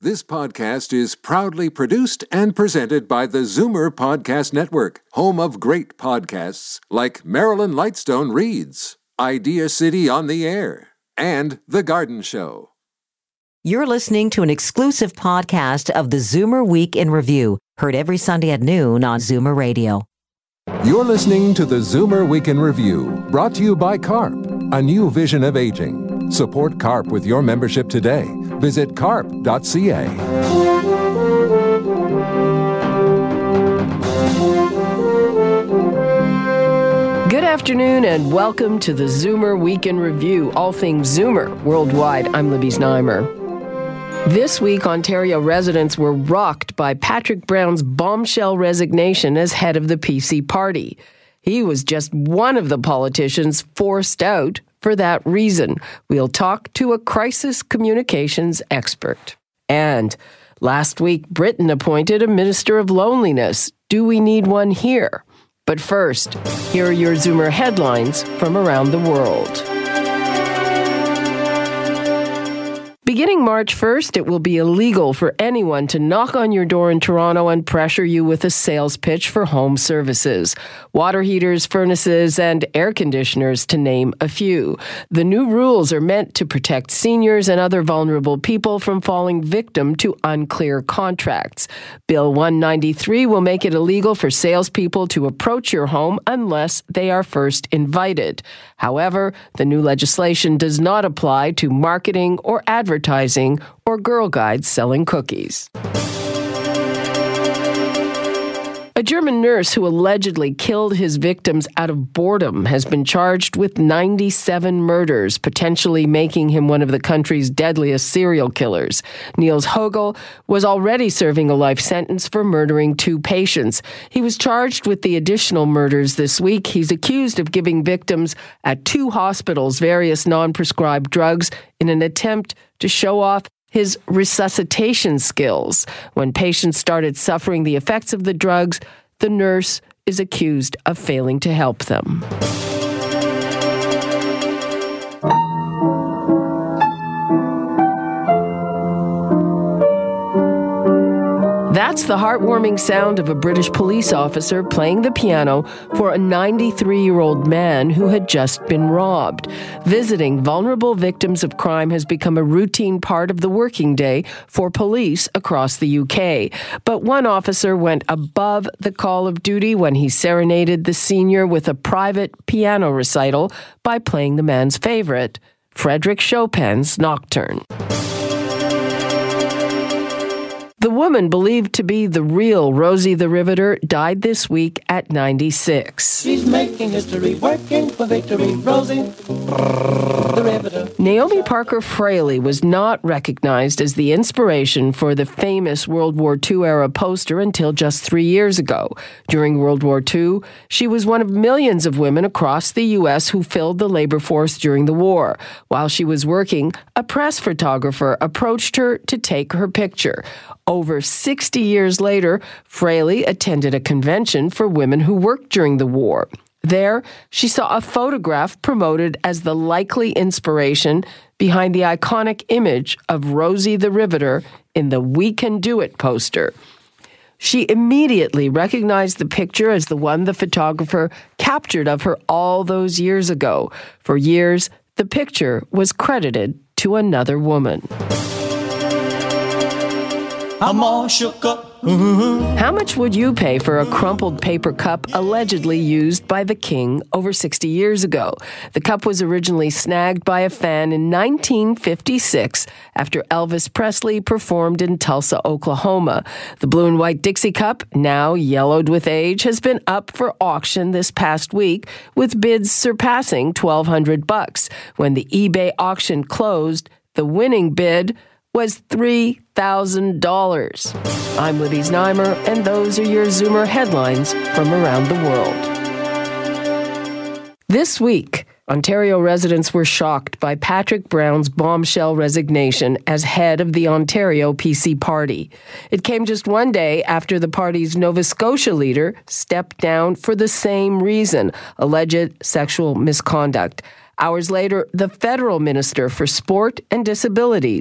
This podcast is proudly produced and presented by the Zoomer Podcast Network, home of great podcasts like Marilyn Lightstone Reads, Idea City on the Air, and The Garden Show. You're listening to an exclusive podcast of the Zoomer Week in Review, heard every Sunday at noon on Zoomer Radio. You're listening to the Zoomer Week in Review, brought to you by CARP, a new vision of aging. Support CARP with your membership today. Visit carp.ca. Good afternoon and welcome to the Zoomer Week in Review, all things Zoomer worldwide. I'm Libby Znaimer. This week, Ontario residents were rocked by Patrick Brown's bombshell resignation as head of the PC party. He was just one of the politicians forced out for that reason. We'll talk to a crisis communications expert. And last week, Britain appointed a minister of loneliness. Do we need one here? But first, here are your Zoomer headlines from around the world. Beginning March 1st, it will be illegal for anyone to knock on your door in Toronto and pressure you with a sales pitch for home services. Water heaters, furnaces, and air conditioners, to name a few. The new rules are meant to protect seniors and other vulnerable people from falling victim to unclear contracts. Bill 193 will make it illegal for salespeople to approach your home unless they are first invited. However, the new legislation does not apply to marketing or advertising or Girl Guides selling cookies. A German nurse who allegedly killed his victims out of boredom has been charged with 97 murders, potentially making him one of the country's deadliest serial killers. Niels Hogel was already serving a life sentence for murdering 2 patients. He was charged with the additional murders this week. He's accused of giving victims at 2 hospitals various non-prescribed drugs in an attempt to show off his resuscitation skills. When patients started suffering the effects of the drugs, the nurse is accused of failing to help them. That's the heartwarming sound of a British police officer playing the piano for a 93-year-old man who had just been robbed. Visiting vulnerable victims of crime has become a routine part of the working day for police across the UK. But one officer went above the call of duty when he serenaded the senior with a private piano recital by playing the man's favorite, Frédéric Chopin's Nocturne. The woman believed to be the real Rosie the Riveter died this week at 96. She's making history, working for victory, Rosie the Riveter. Naomi Parker Fraley was not recognized as the inspiration for the famous World War II-era poster until just 3 years ago. During World War II, she was one of millions of women across the U.S. who filled the labor force during the war. While she was working, a press photographer approached her to take her picture. Over 60 years later, Fraley attended a convention for women who worked during the war. There, she saw a photograph promoted as the likely inspiration behind the iconic image of Rosie the Riveter in the We Can Do It poster. She immediately recognized the picture as the one the photographer captured of her all those years ago. For years, the picture was credited to another woman. I'm all shook up. How much would you pay for a crumpled paper cup allegedly used by the king over 60 years ago? The cup was originally snagged by a fan in 1956 after Elvis Presley performed in Tulsa, Oklahoma. The blue and white Dixie cup, now yellowed with age, has been up for auction this past week, with bids surpassing $1,200. When the eBay auction closed, the winning bid was $3,000. I'm Libby Znaimer, and those are your Zoomer headlines from around the world. This week, Ontario residents were shocked by Patrick Brown's bombshell resignation as head of the Ontario PC party. It came just one day after the party's Nova Scotia leader stepped down for the same reason, alleged sexual misconduct. Hours later, the federal minister for sport and disabilities,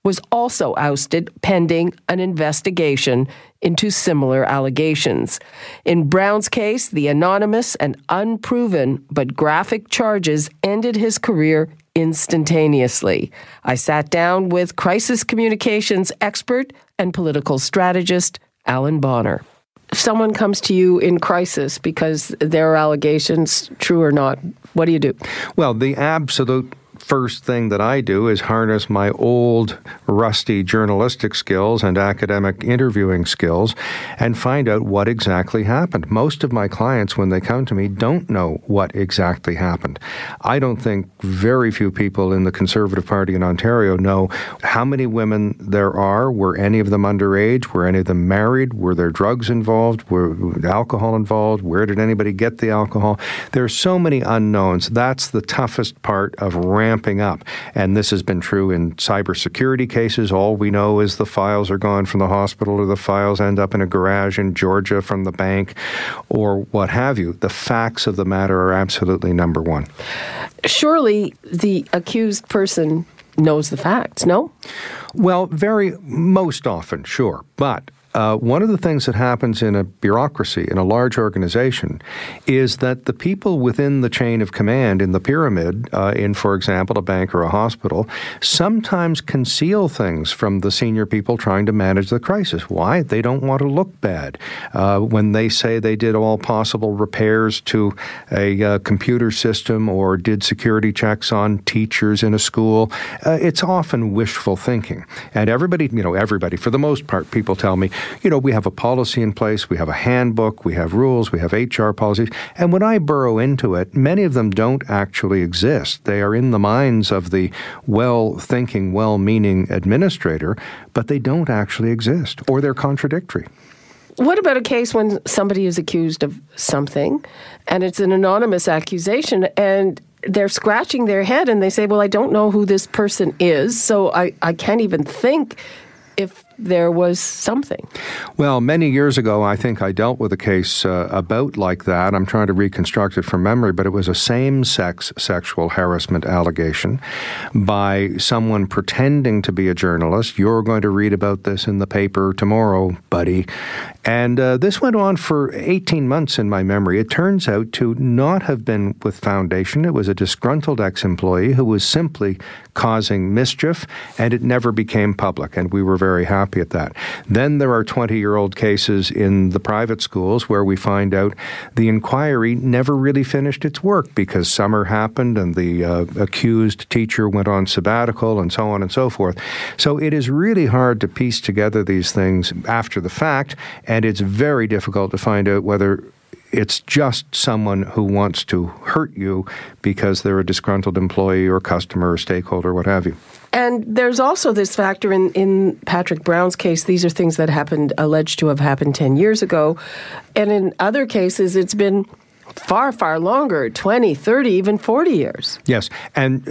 was also ousted pending an investigation into similar allegations. In Brown's case, the anonymous and unproven but graphic charges ended his career instantaneously. I sat down with crisis communications expert and political strategist Alan Bonner. If someone comes to you in crisis because there are allegations, true or not, what do you do? Well, the absolute first thing that I do is harness my old, rusty journalistic skills and academic interviewing skills and find out what exactly happened. Most of my clients, when they come to me, don't know what exactly happened. I don't think very few people in the Conservative Party in Ontario know how many women there are. Were any of them underage? Were any of them married? Were there drugs involved? Were alcohol involved? Where did anybody get the alcohol? There are so many unknowns. That's the toughest part of ramping up. And this has been true in cybersecurity cases. All we know is the files are gone from the hospital or the files end up in a garage in Georgia from the bank or what have you. The facts of the matter are absolutely number one. Surely the accused person knows the facts, no? Well, most often, sure. But one of the things that happens in a bureaucracy, in a large organization, is that the people within the chain of command in the pyramid, in, for example, a bank or a hospital, sometimes conceal things from the senior people trying to manage the crisis. Why? They don't want to look bad. When they say they did all possible repairs to a computer system or did security checks on teachers in a school, it's often wishful thinking. And everybody, for the most part, people tell me, we have a policy in place, we have a handbook, we have rules, we have HR policies. And when I burrow into it, many of them don't actually exist. They are in the minds of the well-thinking, well-meaning administrator, but they don't actually exist, or they're contradictory. What about a case when somebody is accused of something and it's an anonymous accusation and they're scratching their head and they say, well, I don't know who this person is, so I can't even think if there was something? Well, many years ago, I think I dealt with a case about like that. I'm trying to reconstruct it from memory, but it was a same-sex sexual harassment allegation by someone pretending to be a journalist. You're going to read about this in the paper tomorrow, buddy. And this went on for 18 months in my memory. It turns out to not have been with foundation. It was a disgruntled ex-employee who was simply causing mischief, and it never became public, and we were very happy at that. Then there are 20-year-old cases in the private schools where we find out the inquiry never really finished its work because summer happened and the accused teacher went on sabbatical and so on and so forth. So it is really hard to piece together these things after the fact, and it's very difficult to find out whether it's just someone who wants to hurt you because they're a disgruntled employee or customer or stakeholder, what have you. And there's also this factor in Patrick Brown's case. These are things that alleged to have happened 10 years ago. And in other cases, it's been far, far longer, 20, 30, even 40 years. Yes. And,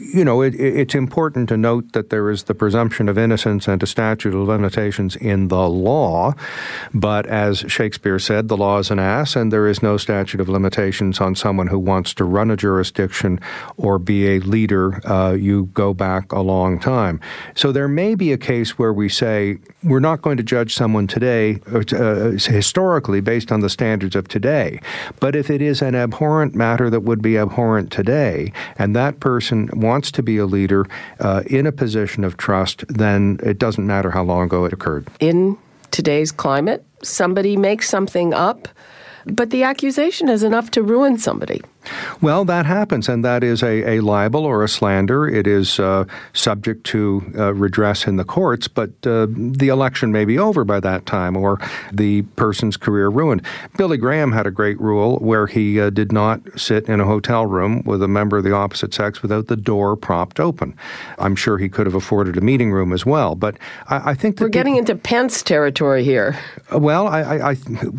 it's important to note that there is the presumption of innocence and a statute of limitations in the law. But as Shakespeare said, the law is an ass, and there is no statute of limitations on someone who wants to run a jurisdiction or be a leader. You go back a long time. So there may be a case where we say we're not going to judge someone today, historically, based on the standards of today. But if it is an abhorrent matter that would be abhorrent today, and that person wants to be a leader in a position of trust, then it doesn't matter how long ago it occurred. In today's climate, somebody makes something up, but the accusation is enough to ruin somebody. Well, that happens, and that is a libel or a slander. It is subject to redress in the courts, but the election may be over by that time or the person's career ruined. Billy Graham had a great rule where he did not sit in a hotel room with a member of the opposite sex without the door propped open. I'm sure he could have afforded a meeting room as well, but I think that we're getting into Pence territory here. Well, I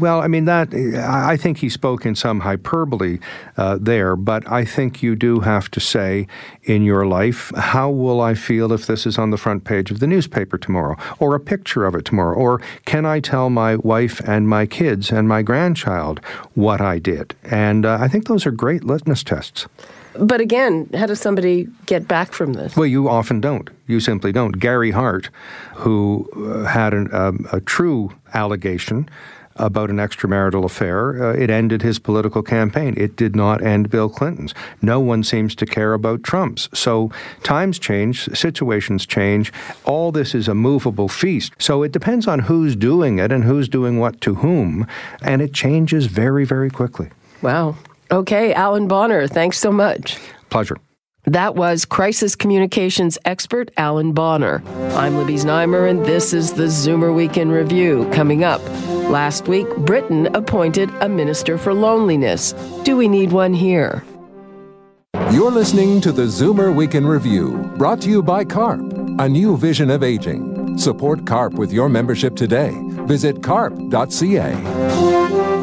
think he spoke in some hyperbole there, but I think you do have to say in your life, how will I feel if this is on the front page of the newspaper tomorrow, or a picture of it tomorrow, or can I tell my wife and my kids and my grandchild what I did? And I think those are great litmus tests. But again, how does somebody get back from this? Well, you often don't. You simply don't. Gary Hart, who had a true allegation about an extramarital affair, it ended his political campaign. It did not end Bill Clinton's. No one seems to care about Trump's. So times change, situations change. All this is a movable feast. So it depends on who's doing it and who's doing what to whom, and it changes very, very quickly. Wow. Okay, Alan Bonner, thanks so much. Pleasure. That was crisis communications expert Alan Bonner. I'm Libby Znaimer, and this is the Zoomer Week in Review. Coming up, last week, Britain appointed a minister for loneliness. Do we need one here? You're listening to the Zoomer Week in Review, brought to you by CARP, a new vision of aging. Support CARP with your membership today. Visit carp.ca.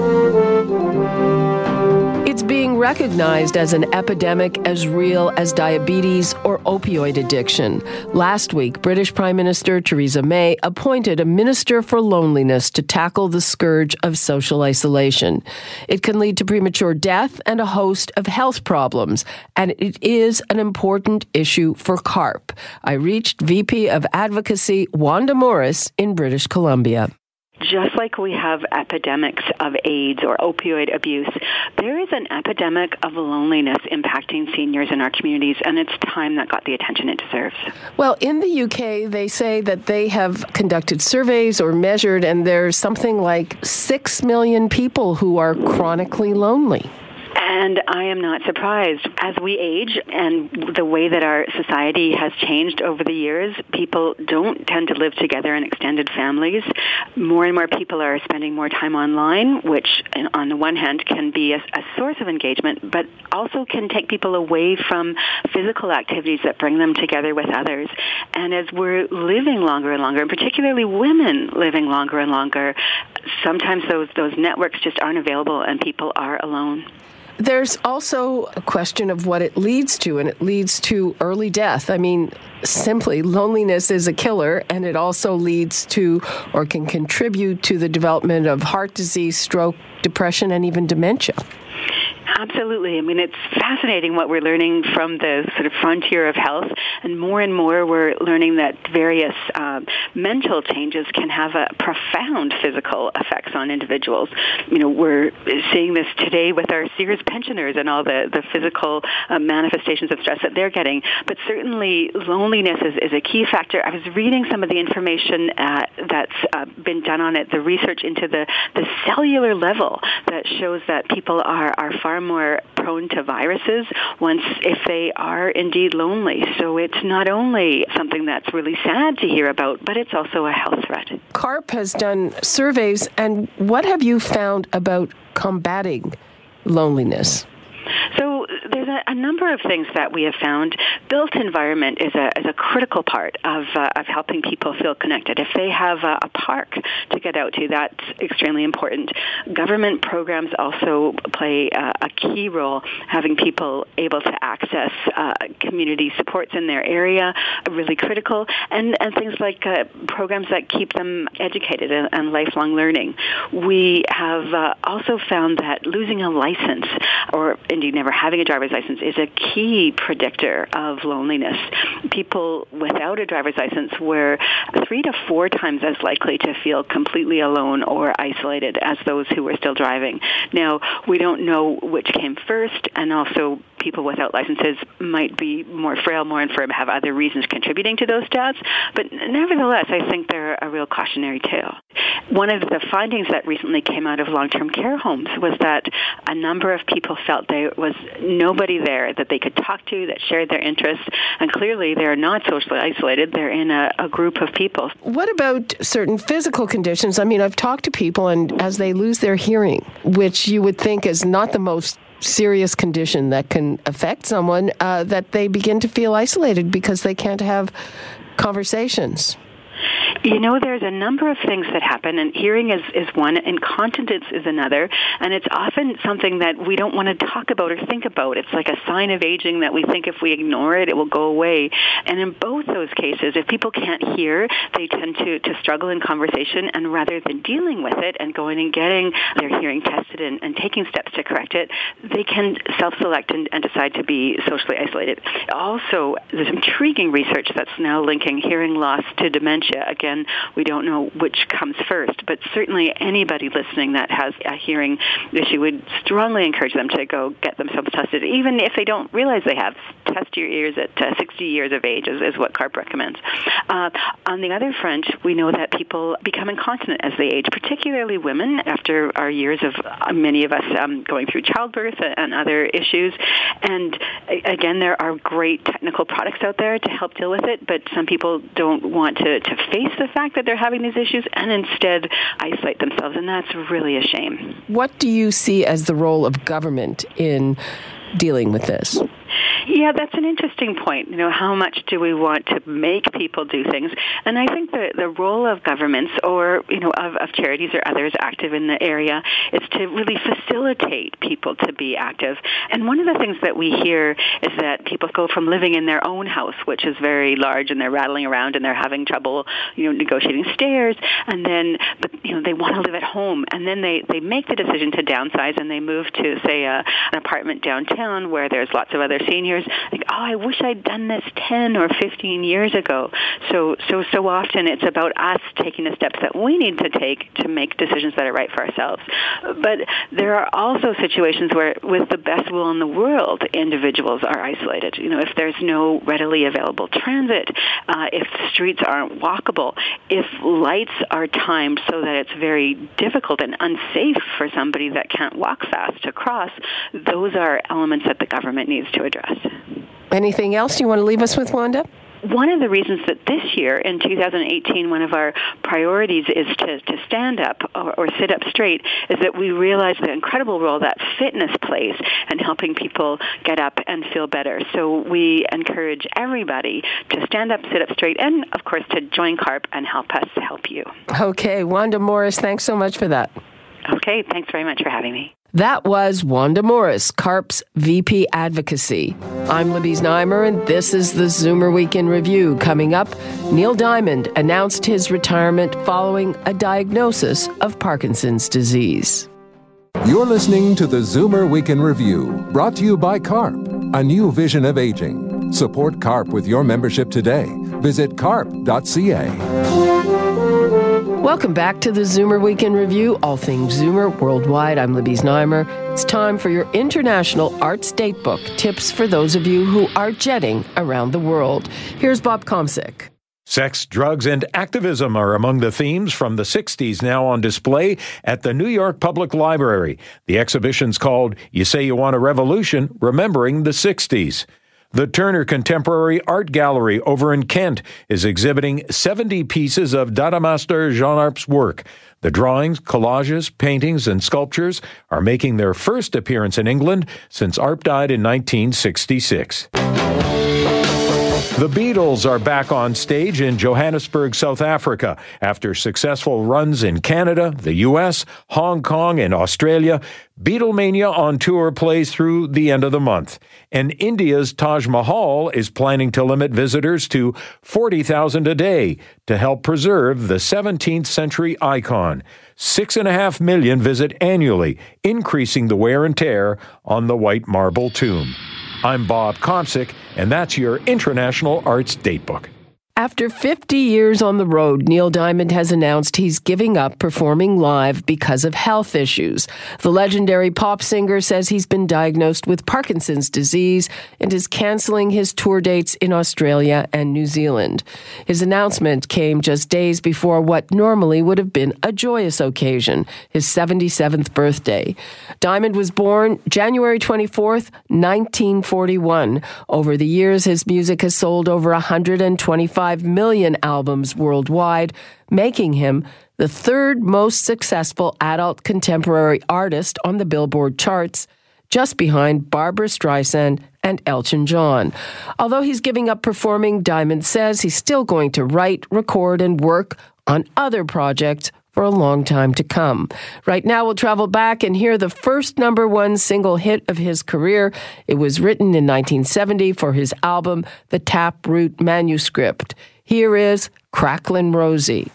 It's being recognized as an epidemic as real as diabetes or opioid addiction. Last week, British Prime Minister Theresa May appointed a minister for loneliness to tackle the scourge of social isolation. It can lead to premature death and a host of health problems, and it is an important issue for CARP. I reached VP of Advocacy Wanda Morris in British Columbia. Just like we have epidemics of AIDS or opioid abuse, there is an epidemic of loneliness impacting seniors in our communities, and it's time that got the attention it deserves. Well, in the UK, they say that they have conducted surveys or measured, and there's something like 6 million people who are chronically lonely. And I am not surprised. As we age and the way that our society has changed over the years, people don't tend to live together in extended families. More and more people are spending more time online, which on the one hand can be a source of engagement, but also can take people away from physical activities that bring them together with others. And as we're living longer and longer, and particularly women living longer and longer, sometimes those networks just aren't available and people are alone. There's also a question of what it leads to, and it leads to early death. I mean, simply, loneliness is a killer, and it also leads to or can contribute to the development of heart disease, stroke, depression, and even dementia. Absolutely. I mean, it's fascinating what we're learning from the sort of frontier of health, and more we're learning that various mental changes can have a profound physical effects on individuals. You know, we're seeing this today with our Sears pensioners and all the physical manifestations of stress that they're getting, but certainly loneliness is a key factor. I was reading some of the information that's been done on it, the research into the cellular level that shows that people are far more prone to viruses if they are indeed lonely. So it's not only something that's really sad to hear about, but it's also a health threat. CARP has done surveys, and what have you found about combating loneliness? So there's a number of things that we have found. Built environment is a critical part of helping people feel connected. If they have a park to get out to, that's extremely important. Government programs also play a key role, having people able to access community supports in their area, really critical, and things like programs that keep them educated and lifelong learning. We have also found that losing a license, or indeed never having a driver's license, is a key predictor of loneliness. People without a driver's license were 3 to 4 times as likely to feel completely alone or isolated as those who were still driving. Now, we don't know which came first, and also people without licenses might be more frail, more infirm, have other reasons contributing to those stats, but nevertheless, I think they're a real cautionary tale. One of the findings that recently came out of long-term care homes was that a number of people felt there was nobody there that they could talk to that shared their interests, and clearly they're not socially isolated. They're in a group of people. What about certain physical conditions? I mean, I've talked to people, and as they lose their hearing, which you would think is not the most serious condition that can affect someone, that they begin to feel isolated because they can't have conversations. There's a number of things that happen, and hearing is one, incontinence is another, and it's often something that we don't want to talk about or think about. It's like a sign of aging that we think if we ignore it, it will go away. And in both those cases, if people can't hear, they tend to struggle in conversation, and rather than dealing with it and going and getting their hearing tested and taking steps to correct it, they can self-select and decide to be socially isolated. Also, there's intriguing research that's now linking hearing loss to dementia. Again, we don't know which comes first, but certainly anybody listening that has a hearing issue would strongly encourage them to go get themselves tested, even if they don't realize they have. Test your ears at 60 years of age is what CARP recommends. On the other front, we know that people become incontinent as they age, particularly women after our years of many of us going through childbirth and other issues. And again, there are great technical products out there to help deal with it, but some people don't want to face the fact that they're having these issues and instead isolate themselves, and that's really a shame. What do you see as the role of government in dealing with this? Yeah, that's an interesting point. How much do we want to make people do things? And I think the role of governments or, of charities or others active in the area is to really facilitate people to be active. And one of the things that we hear is that people go from living in their own house, which is very large, and they're rattling around and they're having trouble, negotiating stairs, and then, they want to live at home. And then they make the decision to downsize and they move to, say, an apartment downtown where there's lots of other seniors. Like, I wish I'd done this 10 or 15 years ago. So often it's about us taking the steps that we need to take to make decisions that are right for ourselves. But there are also situations where, with the best will in the world, individuals are isolated. If there's no readily available transit, if the streets aren't walkable, if lights are timed so that it's very difficult and unsafe for somebody that can't walk fast to cross, those are elements that the government needs to address. Anything else you want to leave us with, Wanda? One of the reasons that this year, in 2018, one of our priorities is to stand up or sit up straight is that we realize the incredible role that fitness plays in helping people get up and feel better. So we encourage everybody to stand up, sit up straight, and, of course, to join CARP and help us help you. Okay, Wanda Morris, thanks so much for that. Okay, thanks very much for having me. That was Wanda Morris, CARP's VP Advocacy. I'm Libby Znaimer, and this is the Zoomer Week in Review. Coming up, Neil Diamond announced his retirement following a diagnosis of Parkinson's disease. You're listening to the Zoomer Week in Review, brought to you by CARP, a new vision of aging. Support CARP with your membership today. Visit carp.ca. Welcome back to the Zoomer Week in Review, all things Zoomer worldwide. I'm Libby Znaimer. It's time for your International Arts Datebook, tips for those of you who are jetting around the world. Here's Bob Komsic. Sex, drugs, and activism are among the themes from the 60s now on display at the New York Public Library. The exhibition's called You Say You Want a Revolution, Remembering the 60s. The Turner Contemporary Art Gallery over in Kent is exhibiting 70 pieces of Dada master Jean Arp's work. The drawings, collages, paintings, and sculptures are making their first appearance in England since Arp died in 1966. The Beatles are back on stage in Johannesburg, South Africa. After successful runs in Canada, the U.S., Hong Kong, and Australia, Beatlemania on tour plays through the end of the month. And India's Taj Mahal is planning to limit visitors to 40,000 a day to help preserve the 17th century icon. 6.5 million visit annually, increasing the wear and tear on the white marble tomb. I'm Bob Komsic, and that's your International Arts Datebook. After 50 years on the road, Neil Diamond has announced he's giving up performing live because of health issues. The legendary pop singer says he's been diagnosed with Parkinson's disease and is canceling his tour dates in Australia and New Zealand. His announcement came just days before what normally would have been a joyous occasion, his 77th birthday. Diamond was born January 24th, 1941. Over the years, his music has sold over 125 million albums worldwide, making him the third most successful adult contemporary artist on the Billboard charts. just behind Barbra Streisand and Elton John. Although he's giving up performing, Diamond says he's still going to write, record, and work on other projects for a long time to come. Right now, we'll travel back and hear the first #1 single hit of his career. It was written in 1970 for his album, The Taproot Manuscript. Here is Cracklin' Rosie.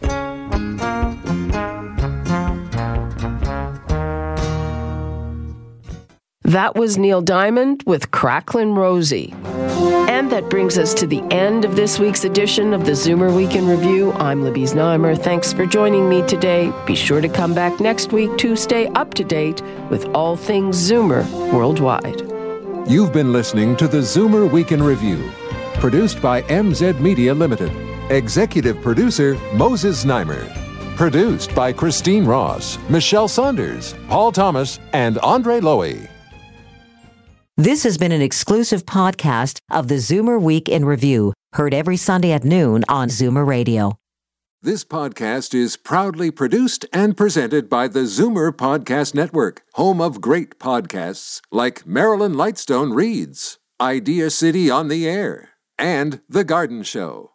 That was Neil Diamond with Cracklin' Rosie. And that brings us to the end of this week's edition of the Zoomer Week in Review. I'm Libby Znaimer. Thanks for joining me today. Be sure to come back next week to stay up to date with all things Zoomer worldwide. You've been listening to the Zoomer Week in Review, produced by MZ Media Limited. Executive producer Moses Znaimer. Produced by Christine Ross, Michelle Saunders, Paul Thomas, and Andre Lowy. This has been an exclusive podcast of the Zoomer Week in Review, heard every Sunday at noon on Zoomer Radio. This podcast is proudly produced and presented by the Zoomer Podcast Network, home of great podcasts like Marilyn Lightstone Reads, Idea City on the Air, and The Garden Show.